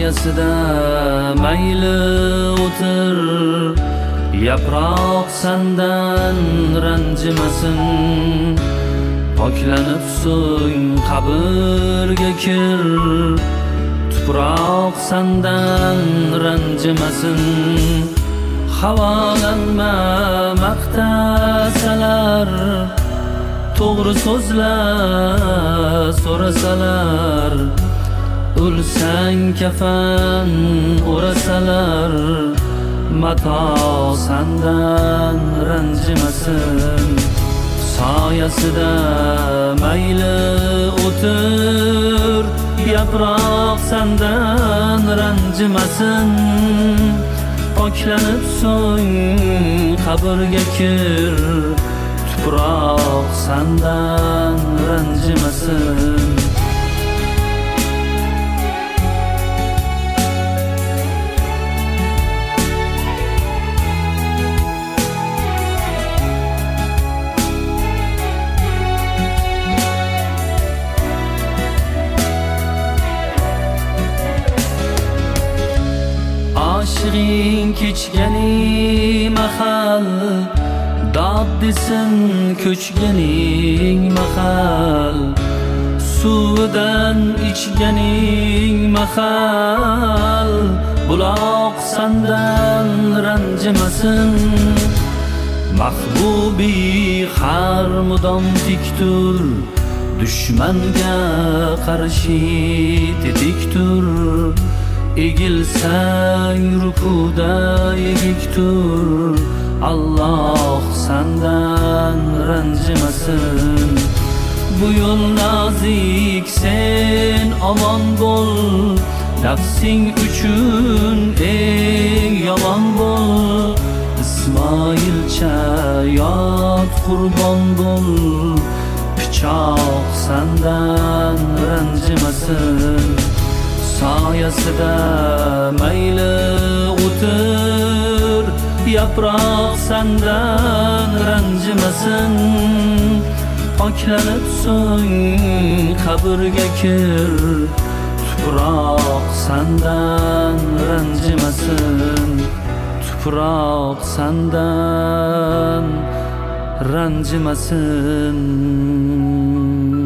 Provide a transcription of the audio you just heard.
soyasida mayli o'tir, yaproq sendan ranjimasin. Poklanib so'ng qabrga kir, tuproq sendan ranjimasin. Havolanma maqtasalar, to'g'ri so'zlar so'rasalar, o'lsang kafan o'rasalar, mato sendan ranjimasin. Soyasida mayli o'tir, yaproq sendan ranjimasin. Poklanib so'ng qabrga kir, tuproq sendan ranjimasin. Oshig'ing kechganing mahal, dod desin ko'chganing mahal, suvidan ichganing mahal, buloq sendan ranjimasin. Mahbubi har mudom tiktur, dushmanga qarshi tetiktur. Egilsang rukuda egiktur, Alloh sendan ranjimasin. Bu yo'l nozik, sen omon bo'l, nafsing uchun eng yomon bo'l. Ismoilcha yot qurbon bo'l, pichoq sendan ranjimasin. Soyasida mayli o'tir, yaproq sendan ranjimasin. Poklanib so'ng qabrga kir, tuproq sendan ranjimasin. Tuproq sendan ranjimasin.